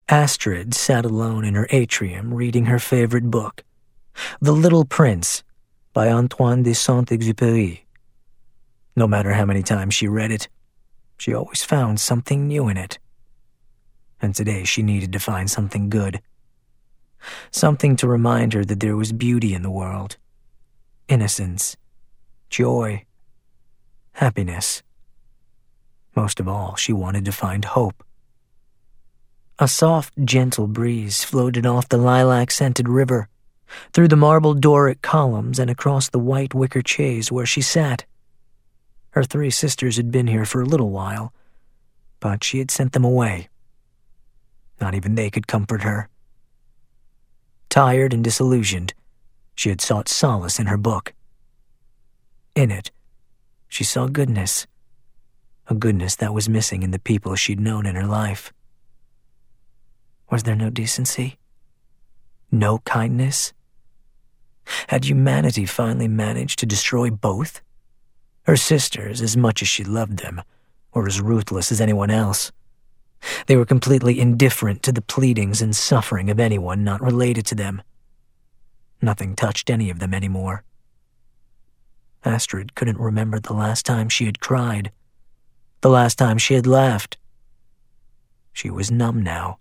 Astrid sat alone in her atrium reading her favorite book, The Little Prince by Antoine de Saint-Exupéry. No matter how many times she read it, she always found something new in it. And today she needed to find something good. Something to remind her that there was beauty in the world. Innocence. Joy. Happiness. Most of all, she wanted to find hope. A soft, gentle breeze floated off the lilac-scented river, through the marble Doric columns and across the white wicker chaise where she sat. Her 3 sisters had been here for a little while, but she had sent them away. Not even they could comfort her. Tired and disillusioned, she had sought solace in her book. In it, she saw goodness, a goodness that was missing in the people she'd known in her life. Was there no decency? No kindness? Had humanity finally managed to destroy both? Her sisters, as much as she loved them, were as ruthless as anyone else. They were completely indifferent to the pleadings and suffering of anyone not related to them. Nothing touched any of them anymore. Astrid couldn't remember the last time she had cried, the last time she had laughed. She was numb now.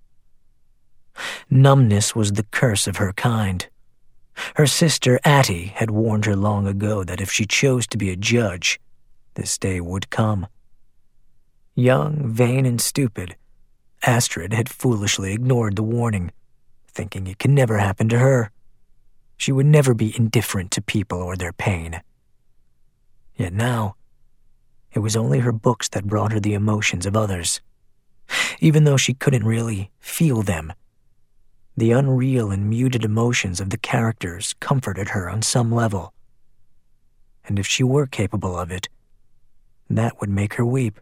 Numbness was the curse of her kind. Her sister Attie had warned her long ago that if she chose to be a judge, this day would come. Young, vain, and stupid, Astrid had foolishly ignored the warning, thinking it could never happen to her. She would never be indifferent to people or their pain. Yet now, it was only her books that brought her the emotions of others. Even though she couldn't really feel them, the unreal and muted emotions of the characters comforted her on some level. And if she were capable of it, that would make her weep.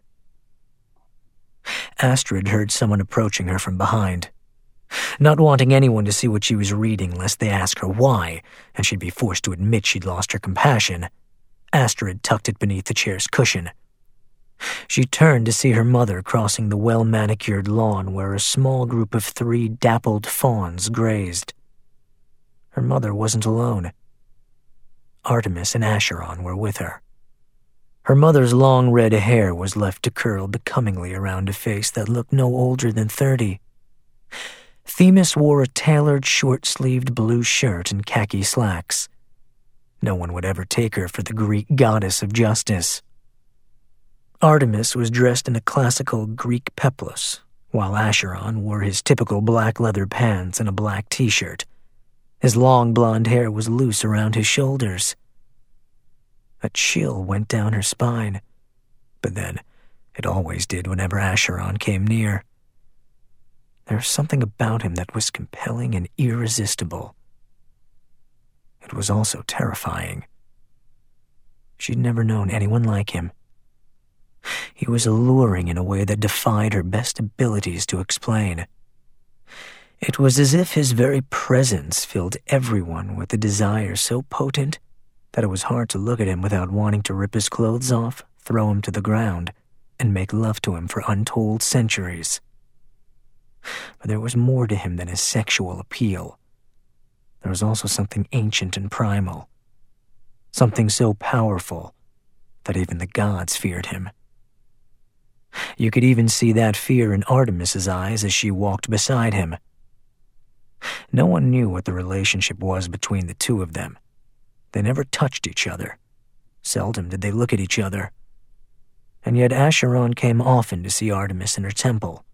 Astrid heard someone approaching her from behind. Not wanting anyone to see what she was reading lest they ask her why, and she'd be forced to admit she'd lost her compassion, Astrid tucked it beneath the chair's cushion. She turned to see her mother crossing the well-manicured lawn where a small group of 3 dappled fawns grazed. Her mother wasn't alone. Artemis and Acheron were with her. Her mother's long red hair was left to curl becomingly around a face that looked no older than 30. Themis wore a tailored short-sleeved blue shirt and khaki slacks. No one would ever take her for the Greek goddess of justice. Artemis was dressed in a classical Greek peplus, while Acheron wore his typical black leather pants and a black t-shirt. His long blonde hair was loose around his shoulders. A chill went down her spine, but then it always did whenever Acheron came near. There was something about him that was compelling and irresistible. It was also terrifying. She'd never known anyone like him. He was alluring in a way that defied her best abilities to explain. It was as if his very presence filled everyone with a desire so potent that it was hard to look at him without wanting to rip his clothes off, throw him to the ground, and make love to him for untold centuries. But there was more to him than his sexual appeal. There was also something ancient and primal, something so powerful that even the gods feared him. You could even see that fear in Artemis's eyes as she walked beside him. No one knew what the relationship was between the two of them. They never touched each other. Seldom did they look at each other. And yet Acheron came often to see Artemis in her temple.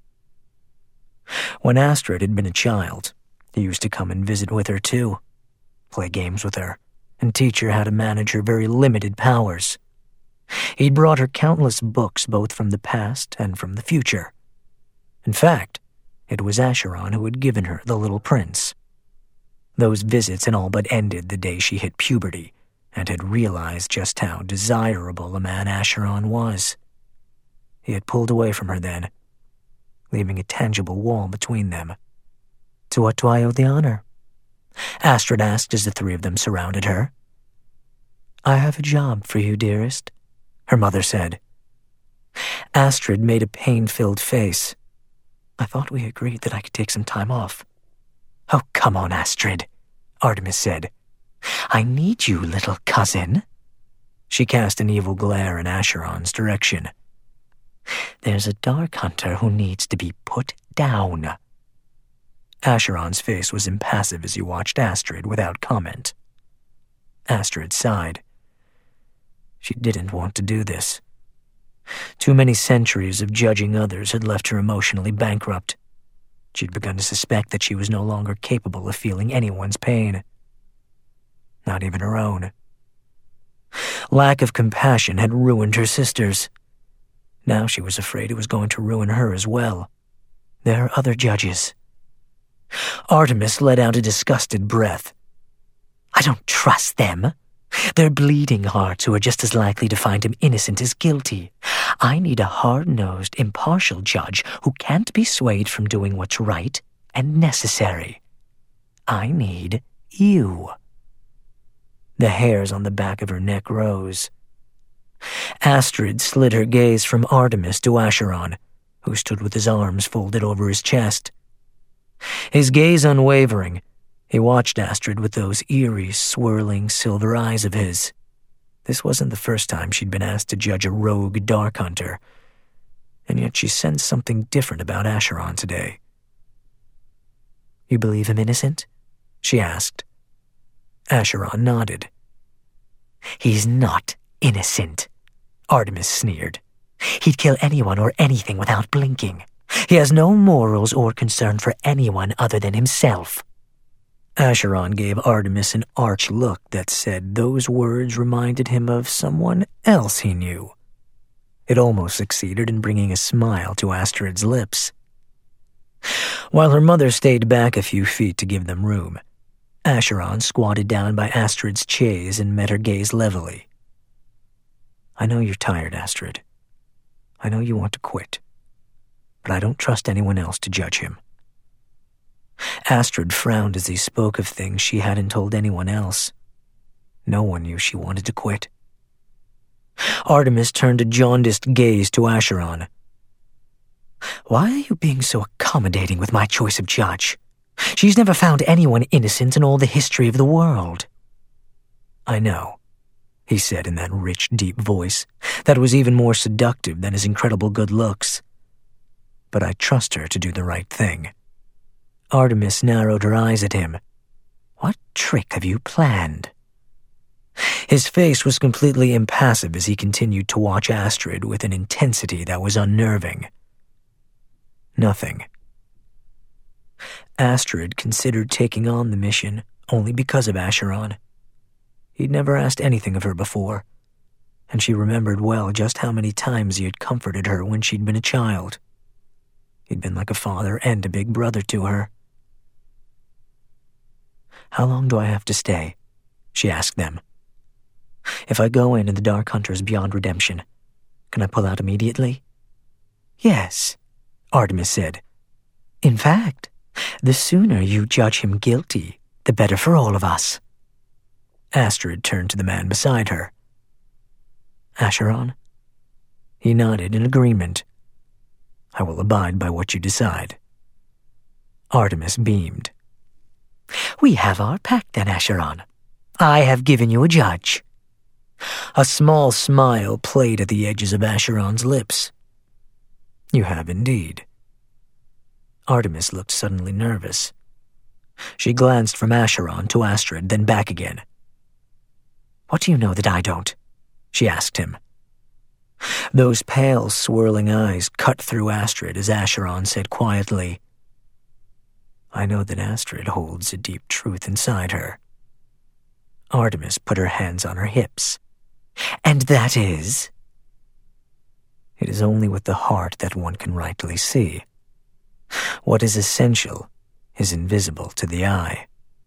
When Astrid had been a child, he used to come and visit with her too, play games with her, and teach her how to manage her very limited powers. He'd brought her countless books both from the past and from the future. In fact, it was Acheron who had given her The Little Prince. Those visits had all but ended the day she hit puberty and had realized just how desirable a man Acheron was. He had pulled away from her then, leaving a tangible wall between them. "To what do I owe the honor?" Astrid asked as the 3 of them surrounded her. "I have a job for you, dearest," her mother said. Astrid made a pain-filled face. I thought we agreed that I could take some time off. Oh, come on, Astrid, Artemis said. I need you, little cousin. She cast an evil glare in Acheron's direction. There's a Dark Hunter who needs to be put down. Acheron's face was impassive as he watched Astrid without comment. Astrid sighed. She didn't want to do this. Too many centuries of judging others had left her emotionally bankrupt. She'd begun to suspect that she was no longer capable of feeling anyone's pain. Not even her own. Lack of compassion had ruined her sisters. Now she was afraid it was going to ruin her as well. There are other judges. Artemis let out a disgusted breath. I don't trust them. They're bleeding hearts who are just as likely to find him innocent as guilty. I need a hard-nosed, impartial judge who can't be swayed from doing what's right and necessary. I need you. The hairs on the back of her neck rose. Astrid slid her gaze from Artemis to Acheron, who stood with his arms folded over his chest. His gaze unwavering, he watched Astrid with those eerie, swirling silver eyes of his. This wasn't the first time she'd been asked to judge a rogue Dark Hunter, and yet she sensed something different about Acheron today. You believe him innocent? She asked. Acheron nodded. He's not innocent, Artemis sneered. He'd kill anyone or anything without blinking. He has no morals or concern for anyone other than himself. Acheron gave Artemis an arch look that said those words reminded him of someone else he knew. It almost succeeded in bringing a smile to Astrid's lips. While her mother stayed back a few feet to give them room, Acheron squatted down by Astrid's chaise and met her gaze levelly. I know you're tired, Astrid. I know you want to quit, but I don't trust anyone else to judge him. Astrid frowned as he spoke of things she hadn't told anyone else. No one knew she wanted to quit. Artemis turned a jaundiced gaze to Acheron. Why are you being so accommodating with my choice of judge? She's never found anyone innocent in all the history of the world. I know, he said in that rich, deep voice that was even more seductive than his incredible good looks. But I trust her to do the right thing. Artemis narrowed her eyes at him. What trick have you planned? His face was completely impassive as he continued to watch Astrid with an intensity that was unnerving. Nothing. Astrid considered taking on the mission only because of Acheron. He'd never asked anything of her before, and she remembered well just how many times he had comforted her when she'd been a child. He'd been like a father and a big brother to her. How long do I have to stay? She asked them. If I go in and the Dark Hunter is beyond redemption, can I pull out immediately? Yes, Artemis said. In fact, the sooner you judge him guilty, the better for all of us. Astrid turned to the man beside her. Acheron? He nodded in agreement. I will abide by what you decide. Artemis beamed. We have our pact then, Acheron. I have given you a judge. A small smile played at the edges of Acheron's lips. You have indeed. Artemis looked suddenly nervous. She glanced from Acheron to Astrid, then back again. What do you know that I don't? She asked him. Those pale, swirling eyes cut through Astrid as Acheron said quietly, I know that Astrid holds a deep truth inside her. Artemis put her hands on her hips. And that is? It is only with the heart that one can rightly see. What is essential is invisible to the eye.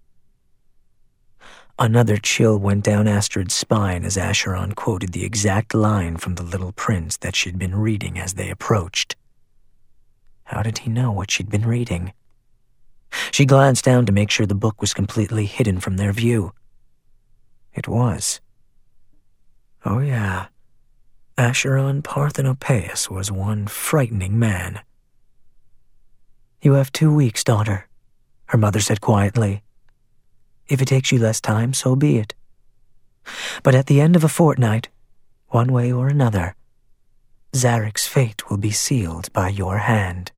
Another chill went down Astrid's spine as Acheron quoted the exact line from The Little Prince that she'd been reading as they approached. How did he know what she'd been reading? She glanced down to make sure the book was completely hidden from their view. It was. Oh yeah, Acheron Parthenopaeus was one frightening man. You have 2 weeks, daughter, her mother said quietly. If it takes you less time, so be it. But at the end of a fortnight, one way or another, Zarek's fate will be sealed by your hand.